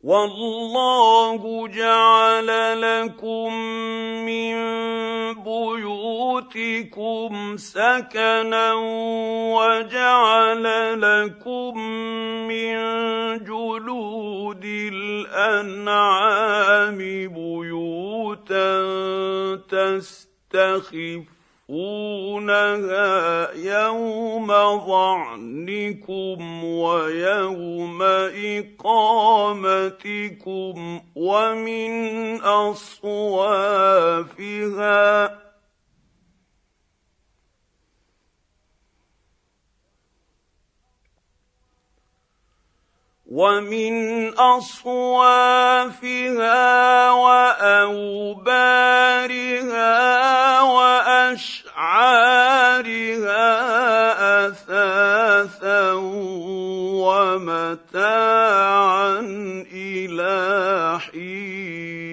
والله جعل لكم من بيوتكم سكنا وجعل لكم من جلود الأنعام بيوتا تستخفونها يوم ظعنكم ويوم إقامتكم ومن أصوافها وأوبارها وأشعارها أثاثا ومتاعا إلى حين.